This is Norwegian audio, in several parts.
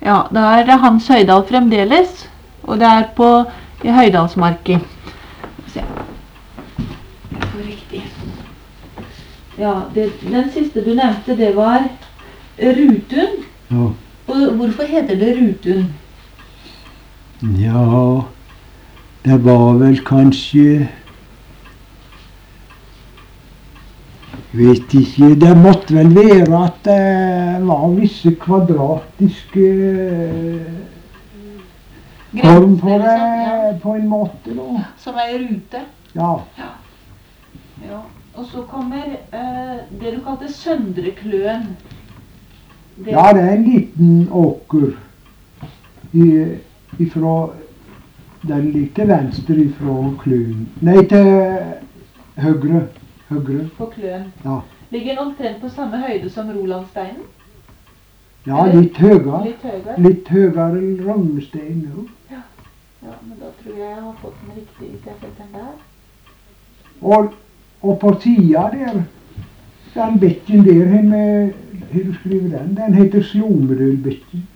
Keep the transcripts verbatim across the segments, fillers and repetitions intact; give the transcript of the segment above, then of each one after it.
Ja, da er det Hans Høydal fremdeles, og det er på i Høydalsmarken. Se. Det var riktig. Ja, det, den siste du nevnte, det var Rutun. Ja. Og hvorfor heter det Rutun? Ja, det var vel kanskje, jeg vet ikke, det måtte vel være at det var visse kvadratiske form på det, ja. på en måte da. Som er i rute. Ja. Ja. Ja. Og så kommer eh, det du kalte Søndrekløen. Det... Ja, det er en liten åker i, ifra, den ligger til venstre ifra Kløen. Nei, til høyre. Høyre. På Kløen. Ja. Ligger den omtrent på samme høyde som Rolandsteinen? Ja, litt høyere. Litt høyere. Litt høyere enn Rognestein. Ja. Ja, men da tror jeg jeg har fått den riktig hvis jeg har fått den der. Og, og på sida der, den bekken der, har du skrevet den? Den heter Slomedølbekken.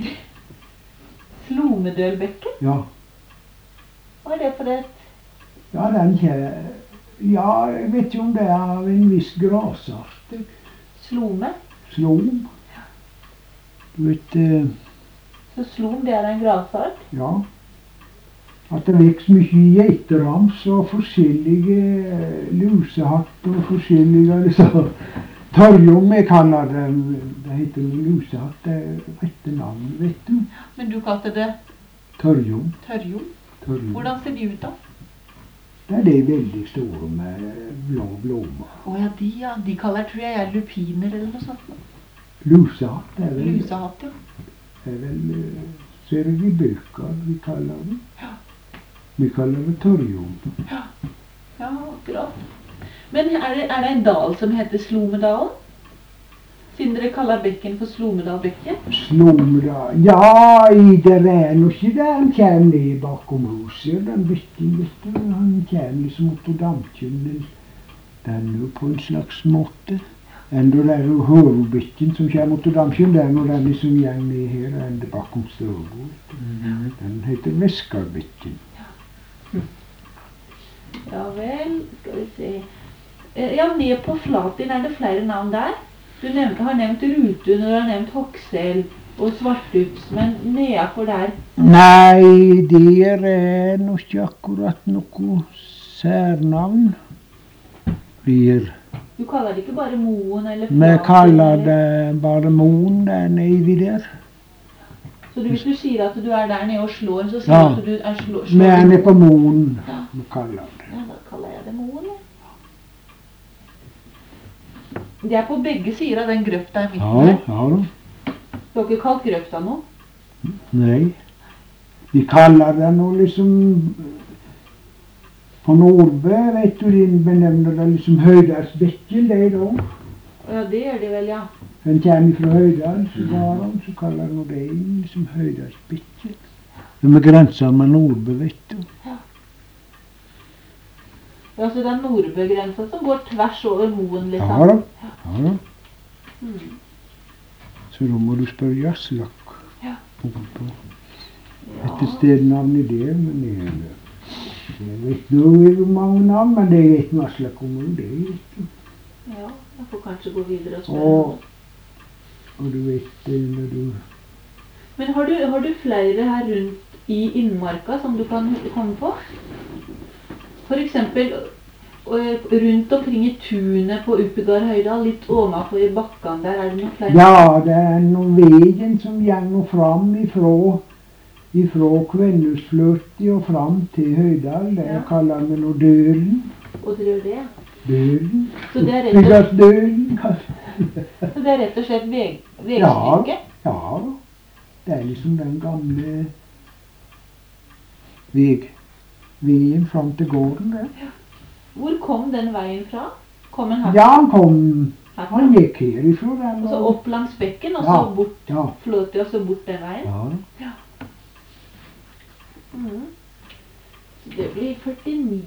Slomedølbekken? Ja. Hva er det for det? Ja, den kjære. Ja, jeg vet ikke om det er av en viss grasart. Slome? Slom. Du vet... Eh, Så slom, det er en grasart? ja. At det vekst mye geiterams og forskjellige lusehatt og forskjellige liksom, tørjum, jeg kaller det. Det heter lusehatt, det er rette navn, vet du. Men du kalte det? Tørjum. Tørjum? Tørjum. Hvordan ser de ut da? Det er de veldig store med blå blommer. Åja, de ja. De kaller, tror jeg, er lupiner eller noe sånt. Lusehatt, det er vel... Lusehatt, ja. Det er vel... Ser du i bøker vi kaller det? Ja. Vi kaller det tørjum. Ja, ja, akkurat. Men er det, er det en dal som heter Slomedalen? Siden dere kaller bekken for Slomedalbekken? Slomedal... Ja, i det er nå ikke det. Han kommer ned bakom huset, den bekken, vet du. Han kommer liksom mot Damkjønnen. Den er jo på en slags måte. Enda det er jo Hørbekken som kommer mot Damkjønnen. Det er nå den liksom gjør ned her, enda bakom Størgo. Mm-hmm. Den heter Veskarbekken. Ja vel, skal vi se. Ja, ned på Flatin er det flere navn der. Du nevnt, har nevnt Rutun, og du har nevnt Hokksel og Svartups, men nedenfor der? Nei, der er nok ikke akkurat noe særnavn. Blir... Du kaller det ikke bare Moen eller Flatin? Vi kaller det bare Moen, der nede der. Så du, hvis du sier at du er der nede og slår, så sier ja. du at du er slå, slår? Vi er nede på Moen, ja. Vi kaller det. Ja, da kaller jeg det Moen, ja. Det er på begge sider av den grøfta i midten ja, her. Ja, da. Du har ikke kalt grøfta noe? Nei. Vi kaller det nå liksom... På Nordbø, vet du, de benevner det liksom Høydalsbekken, det da. Ja, det er det vel, ja. Den kommer fra Høydal, så var han, så kaller han det liksom Høydalsbekken. Det er grenser med Nordbø, vet du. Ja. Ja, så det er Nordbø-grensa som går tvers over Moen, liksom? Ja da, ja da. Hmm. Så da må du spørre Aslak. Ja. På. Etter stednavnet der, men jeg, jeg vet nå hvor mange navn, men det vet nå Aslak om det, vet du. Ja, jeg får kanskje gå videre og spørre. Og, og du vet når du... Men har du, har du flere her rundt i Innmarka som du kan komme på? For eksempel rundt omkring i tunet på Uppegard Høydal, litt ovenfor i bakken der, er det noen flere? Ja, det er noen veien som gjenger fram ifra, ifra Kvennesfløti og fram til Høydal. Det ja. Kaller vi nå Dølen. Og det gjør det? Dølen. Så det er rett og slett, Dølen. Så det er rett og slett veg, vegstykke? Ja, ja. Det er liksom den gamle veg. Veien fram til gården der. Ja. Hvor kom den veien fra? Kom den herfra? Ja, han kom... Herfra? Han gikk herifra den. Og så opp langs bekken, og ja. så bort ja. Flåti, og så bort den veien? Ja. Ja. Mm. Det blir førtini.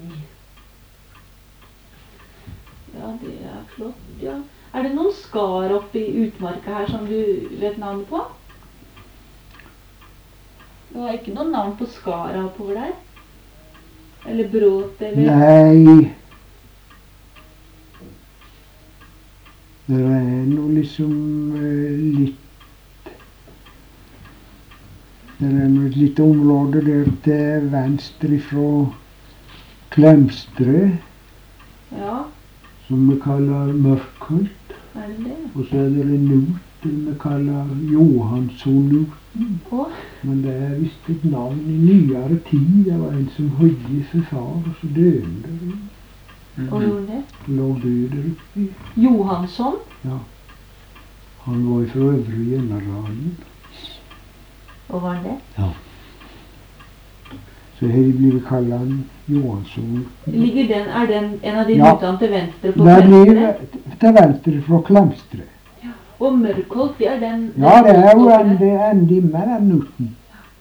Ja, det er flott, ja. Er det noen skar opp i utmarka her som du vet navnet på? Du har ikke noen navn på skara oppover der? Eller bråt, eller? Nei. Det er noe liksom eh, litt Det er noe et lite område der til venstre fra Klemstre, Ja, som vi kaller Mørkholt. er det det? Og så er det en not vi kaller Johansson-noten. Å, Men det er visst et navn i nyere tid. Det var en som høyde for far, og så døde han der. og gjorde det? Lå død der oppi. Johansson? Ja. Han var fra øvre generalen. Og var det? Ja. Så her blir kalt han Johansson. Ligger den, er den en av de Ja. notene til venstre på Det blir Klemstre? til venstre fra Klemstre. Og Mørkholt, det er den... Ja, det er jo den- en, det er en dimme, den noten.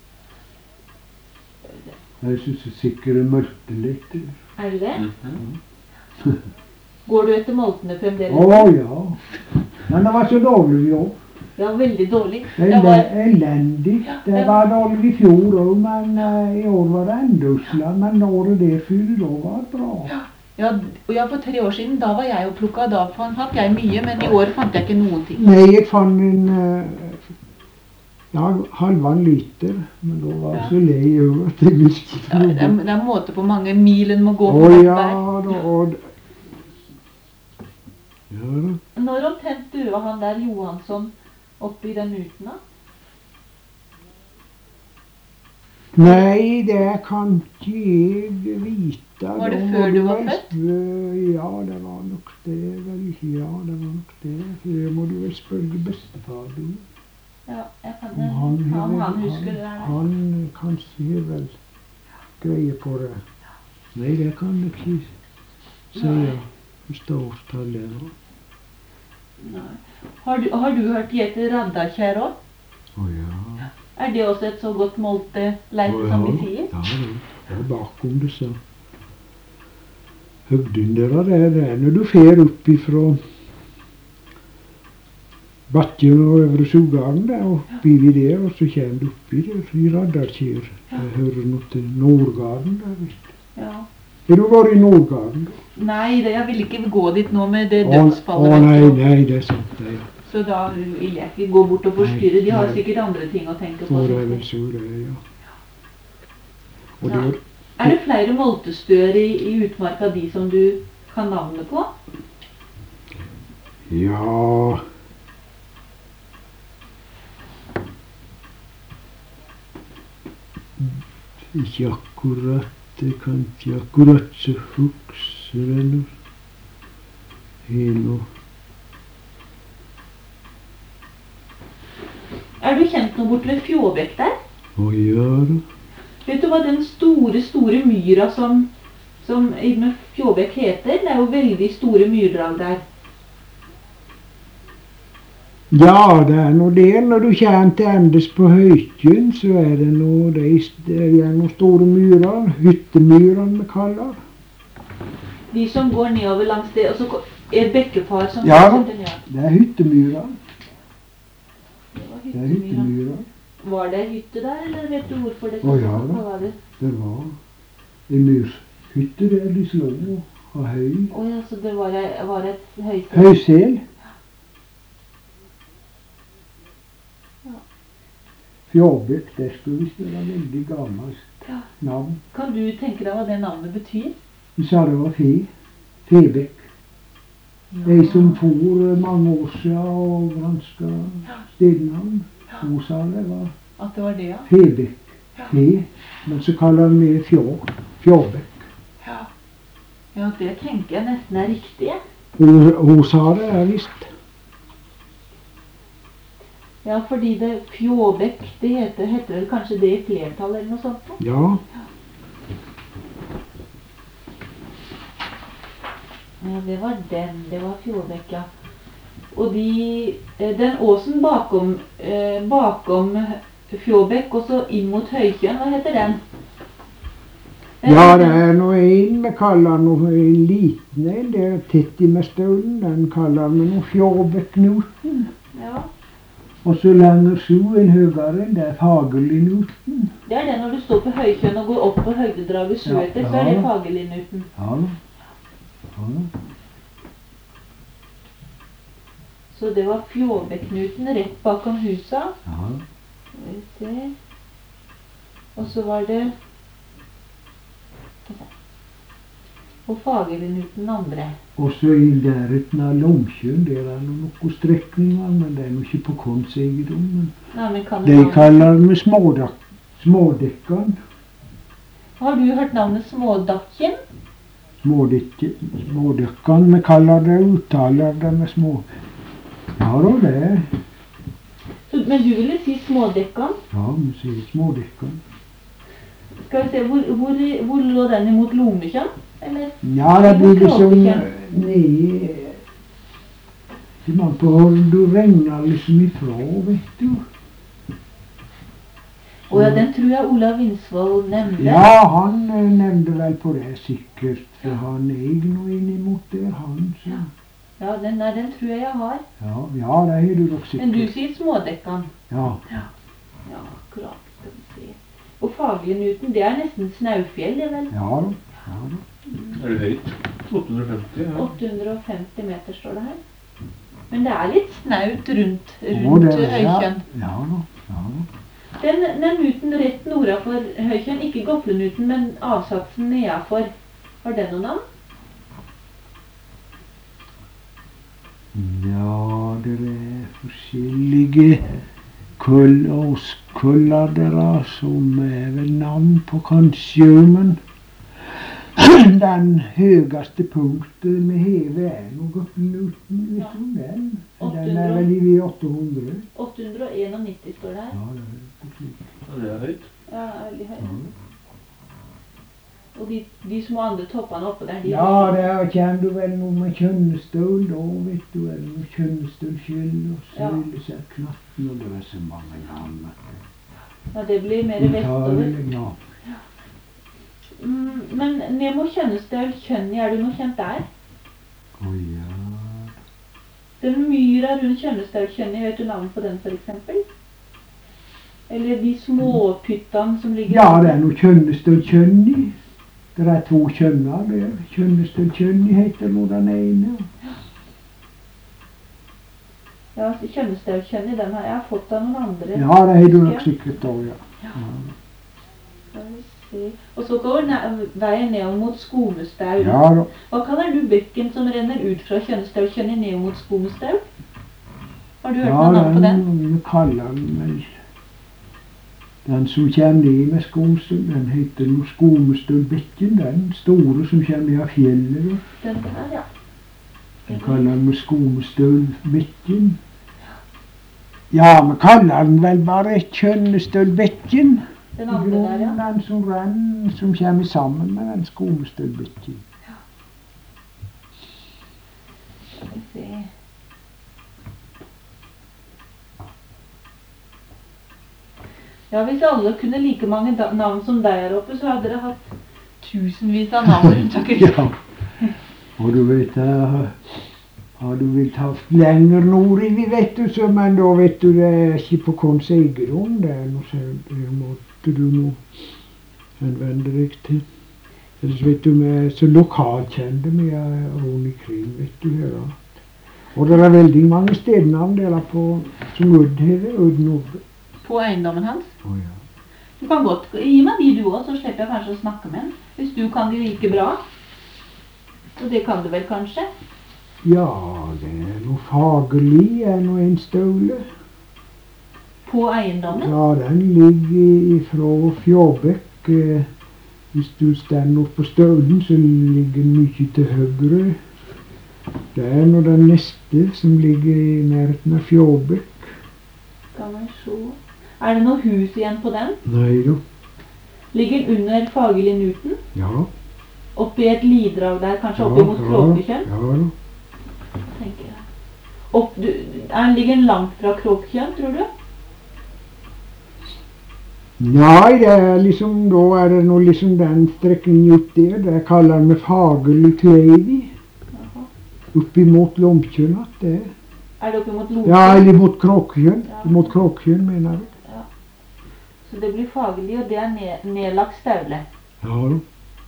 Jeg synes det sikkert mørkte litt. Er det det? Mhm. Går du etter moltene fremdeles? Å ja. Men det var så dårlig jobb. Ja, veldig dårlig. Det Jeg er var, elendig. Det var dårlig i fjor òg, men eh, i år var det enda usla. Men året der før, da var det bra. ja, og ja, for tre år siden, da var jeg og plukka. Da fant fant jeg mye, men i år fant jeg ikke noen ting. Nei, jeg fant en eh, ja, halvannen liter, men da var jeg Ja. så lei over at jeg ville ikke Ja, det, er, prøve. det er måte på mange mil en må gå Å for hvert ja bær. da. Og, ja da. Når omtrent døde han der Johansson oppi den uten da? Nei, det kan ikke jeg vite. Var det Da før må du var vel født? spø- Ja, det var nok det. Vel. Ja, det var nok det. For det må du vel spørre bestefar din. Ja, jeg kan Om det. han, har Han, vel- han husker det der. Han kanskje har vel greie på det. Nei, det kan jeg ikke si. Første årstallet. Ja. Nei. Har du, har du hørt de heter Raddakjær òg? Å ja. Er det også et så godt molte leite Å, som ja. de sier? Ja, det er bakom det, så. Høgden der er det, det er når du fer opp ifra bakken og øvre Sugarden der, og oppi der, og så kommer du oppi der i Raddarkjær. Det hører noe til Nordgarden der, visst. Ja. Har du vært i Nordgarden? da? Nei, det, jeg vil ikke gå dit nå med det Å, dødsfallet. å, vet nei, du. nei, det er sant, det. Ja. Så da vil jeg ikke gå bort og forstyrre. De har Nei. sikkert andre ting å tenke på. Så det er vel så det, er, ja. Og Ja. der, Er det flere moltestøer i, i utmarka de som du kan navnet på? ja. Ikke akkurat, det kan ikke akkurat så huske det nå. Har nå Er du kjent noe bort ved Fjåbekk der? å gjøre. Vet du hva den store, store myra som, som i- med Fjåbekk heter? Det er jo veldig store myrdrag der. Ja, det er nå det. Når du kommer til endes på Høykjøen, så er det nå de, det er noen store myrer. Hyttemyrene vi kaller. De som går nedover langs det, og så ko- er bekkefar som Ja. setter ned. Det er hyttemyrer. Det var Det er hyttemyra. hyttemyrer. Var det hytte der, eller vet du hvorfor det Å, ja, sånn? da. Hva var det? Det var en myrhytte der de slå og ha høy. Å ja, så det var, ei- var et høysel? Høysel. Ja. Fjåbekk, det skulle visst være veldig gammelt Ja. navn. Kan du tenke deg hva det navnet betyr? Vi sa det var fe. Febekk. Ei som for mange år siden og granska stednavn. Hun sa det var At det var det, ja? Febekk. Fe. Men så kaller vi fjå. Fjåbekk. Ja. Ja, det tenker jeg nesten er riktig. jeg. Hun, hun sa det er visst. Ja, fordi det Fjåbekk, det heter, heter vel kanskje det i flertall eller noe sånt? da? Ja. Ja, det var den. Det var Fjåbekk, ja. Og de, eh, den åsen bakom, eh, bakom Fjåbekk og så inn mot Høykjøen, hva heter den? Den Ja, heter- det er nå en vi kaller noe en liten en. Det er tett i med staulen. Den kaller vi noe Fjåbekknoten. Ja. Og så lenger sju en høyere, det er Fagerlinuten. Det er det når du står på Høykjønn og går opp på høydedraget søetter, Ja, så er det ja. Fagerlinuten. Ja da. Ja da. Så det var Fjåbekknuten rett bakom husa. Ja. Skal vi se. Og så var det og Fagerlinuten den andre. Og så i nærheten av Lomkjønn, der er det noen strekninger, men det er jo ikke på konseeiendommen. Nei, men kan du De navnet? kaller det med smådak smådekkene. Har du hørt navnet Smådakken? Smådekke- Smådekkene, vi kaller det, uttaler det med små. Ja da, det. Så, men du ville si Smådekkan? Ja, vi sier smådekkene. Skal vi se, hvor, hvor, hvor lå den imot Lomekjønn? Eller? Ja, det blir liksom Kråkekjønn? nede til man på du regner liksom ifra, vet du. Å ja, den tror jeg Olav Vinsvold nevnte. Ja, han eh, nevnte vel på det sikkert, for han er noe innimot der, han. Så. Ja, den, nei, den tror jeg jeg har. Ja, ja, det har du nok Men du sikkert. sier Smådekkan. Ja, Ja, akkurat, skal vi se. Og Fagerlinuten, det er nesten Snaufjell, det vel? ja da. Ja, da. Er det høyt? åtte hundre og femti? Ja. åtte hundre og femti meter står det her. Men det er litt snaut rundt, Å, rundt det er- Høykjønn. Ja da. Ja da. Den, den nuten rett nordafor Høykjønn, ikke Goflenuten, men avsatsen nedafor, har den noe navn? Ja, det er forskjellige kull og kuller der, som er vel navn på kanskje, men den høyeste punktet vi hever er noe Goflenuten, vet du om den? Den er vel i åtte hundre. åtte hundre og nittien står det her. Ja, det er på slik. Ja, det er høyt. Ja, veldig høy. Ja. Og de, de små andre toppene oppe der, de Ja, der kjenner du vel noe med kjønnestøl da, vet du, eller noe kjønnestølskjell og Ja. sølesærknatten, og det er så mange navn. ja, det blir mer vestover. Ja. Mm, men ned mot Kjønnestøl, Kjønni, er du noe kjent der? Å ja. Den myra rundt Kjønnestøl, Kjønni, vet du navnet på den for eksempel? Eller de småpyttene som ligger... Ja, det er noe kjønnestølkjønni. Det er to kjønner der. Kjønnestølkjønni heter nå den ene. Ja, Kjønnestøl, Kjønni, den har jeg fått av noen andre. Ja, det har du nok sikkert da, ja. Ja. Ja. Skal vi se. Og så går ne- veien ned mot Skomestøl. Ja da. Hva kaller du bekken som renner ut fra Kjønnestøl, Kjønni ned mot Skomestøl? Har du hørt Ja, noe navn på den? den, vi kaller den vel den som kommer ned med Skomestøl, den heter noe Skomestølbekken, den store som kommer ned av fjellet. Da. Den der, ja. Vi kaller den med Skomestølbekken. Ja, vi kaller den vel bare Kjønnestølbekken. Den andre der, ja. Den som renner, som kommer sammen med den Skomestølbekken. Skal vi se. Ja, hvis alle kunne like mange da- navn som deg her oppe, så hadde dere hatt tusenvis av navn rundt omkring. Ja. Og du vet, uh, har du vilt hatt lenger nordover, vet du, så, men da vet du, det er ikke på Kons eiendom, det er noe sånn, det måtte du nå henvende deg til. Ellers vet du, vi er så lokalkjente vi er rundt omkring, vet du, her da. Og det er veldig mange stednavn der på, som Udd heter, Udd Nordre. På eiendommen hans. Å ja. Du kan godt gi meg de du også, så slipper jeg kanskje å snakke med en. Hvis du kan de like bra. Og det kan du vel kanskje? Ja, det er noe Fagerli, er noe en støle. På eiendommen? Ja, den ligger ifra Fjåbekk. Eh, hvis du stender opp på stølen, så ligger den mye til høyre. Det er nå den neste som ligger i nærheten av Fjåbekk. Skal vi se. Er det noe hus igjen på den? Nei da. Ligger den under Fagerlinuten? Ja. Oppi et lidrag der, kanskje Ja, oppi mot ja, Kråkekjønn? ja da. Tenker jeg. Opp, du, er, ligger den langt fra Kråkekjønn, tror du? Nei, det er liksom, da er det nå liksom den strekningen ut der. Det kaller vi Fagerli Kleivi. Jaha. Oppi mot Lomkjønn, at det er. Er det oppi mot Loke? Ja, eller mot Kråkekjønn. Ja. Mot Kråkekjønn, mener jeg. Ja. Så det blir Fagerli, og det er ned, nedlagt Staule. Ja da.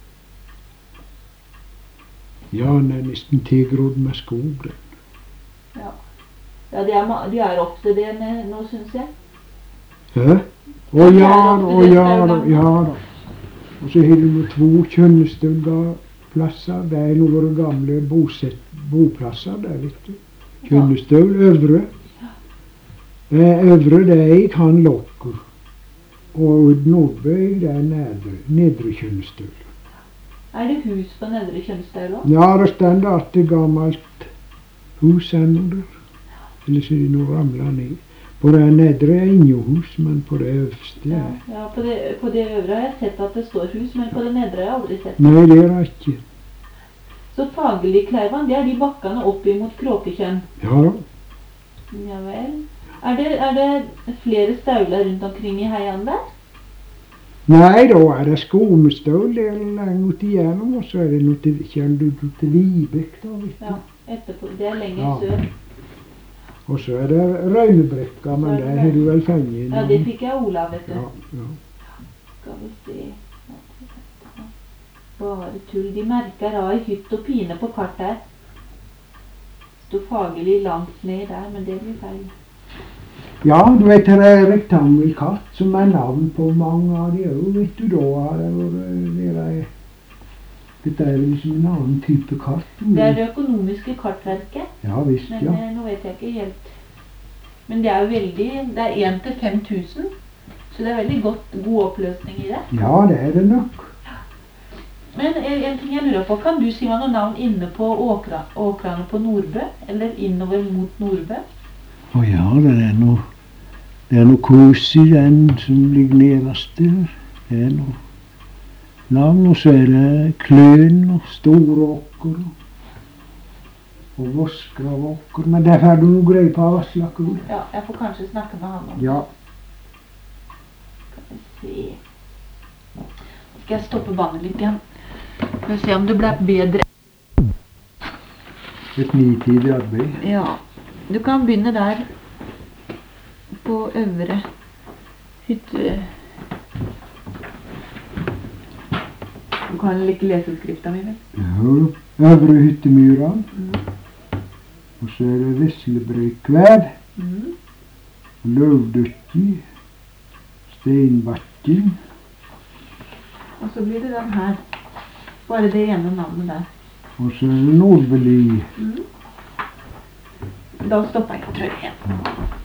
Ja, den er nesten tilgrodd med skog, den. Ja, ja de, er, ma- de er ofte det med, nå, synes jeg. Hæ? Å ja da, å ja da, ja da. Og så har du med to Kjønnestøl-plasser. Det er noen gamle bosett, boplasser der, vet du. Kjønnestøl, Øvre. Eh, Øvre, det er i kan lokker. Og Nordbø, det er nedre, nedre Kjønnestøl. Er det hus på Nedre Kjønnestøl også? Ja, det stender at det er gammelt hus ennå der. Eller så er det noe ramlet ned. På det nedre er innehus, men på det øverste Ja, er... ja på, det, på det øvre har jeg sett at det står hus, men på det nedre har jeg aldri sett. Nei, det er det ikke. Så Fagerli-Kleivan, det er de bakkene opp imot Kråkekjønn. Ja da. Ja vel. Er det, er det flere stauler rundt omkring i heiene der? Nei, da er det Skomestøl, det er langt igjennom, og så er det noe til, kjenner du til Vibek da, vet du. Ja, etterpå. Det er lenger Ja. sør. Og så er det Røynebrekka, men det har du vel fengt. Ja, det fikk jeg Olav, vet du. Ja, ja. Skal vi se. Bare tull. De merker av i hytt og pine på kart her. Stod Fagerli langt ned der, men det blir feil. Ja, du vet det er rektangelkatt som er navn på mange av de òg, vet du. Da har det vært det er, dette er liksom en annen type katt. Det er det økonomiske kartverket, Ja visst, men ja. eh, nå vet jeg ikke helt. Men det er jo veldig, det er en til fem tusen, så det er veldig godt, god oppløsning i det. Ja, det er det nok. Men en, en ting jeg lurer på, kan du si meg noen navn inne på åkra, åkrene på Nordbø, eller innover mot Nordbø? Å ja, det er noe, det er noe kos i den som ligger nederst der. Det er noe navn, og så er det Kløn og Storåker og, og Voskravåker. Men der har du noe greie på Aslak Ol. Ja, jeg får kanskje snakke med han om. Ja. Skal vi se. Nå skal jeg stoppe bandet litt igjen. Skal vi se om det ble bedre. Et nitidig arbeid. Ja, du kan begynne der på øvre hytte. Du kan ikke lese skrifta mi, vel? Ja, Øvre Hyttemyran. Mm. Og så er det Veslebreikvær, Mm. Løvdøtti, Steinbakken. Og så blir det den her. Bare det ene navnet der. Og så er det Nordbeli. Mm. Da stopper jeg, tror jeg.